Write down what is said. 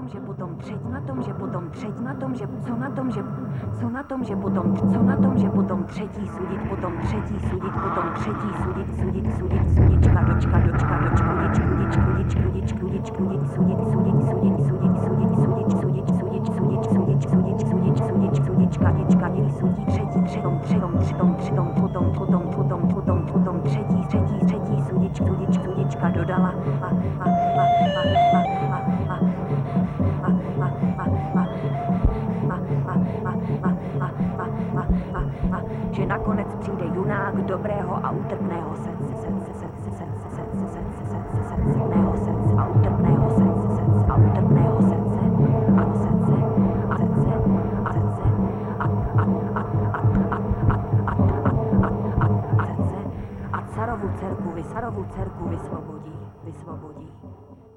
že potom třetí, na tom, že potom třetí, na tom, že co na tom, že co na tom, že potom, co na tom, že potom třetí sudit, potom třetí sudit, potom třetí sudit, sudička, dočka, kudič, kudič, kudič, kudič, kudič, kudič, sudička, třetí, potom třetí, sudička dodala že nakonec přijde junák dobrého a utrpného srdce a utrpného srdce a carovu dcerku vysvobodí.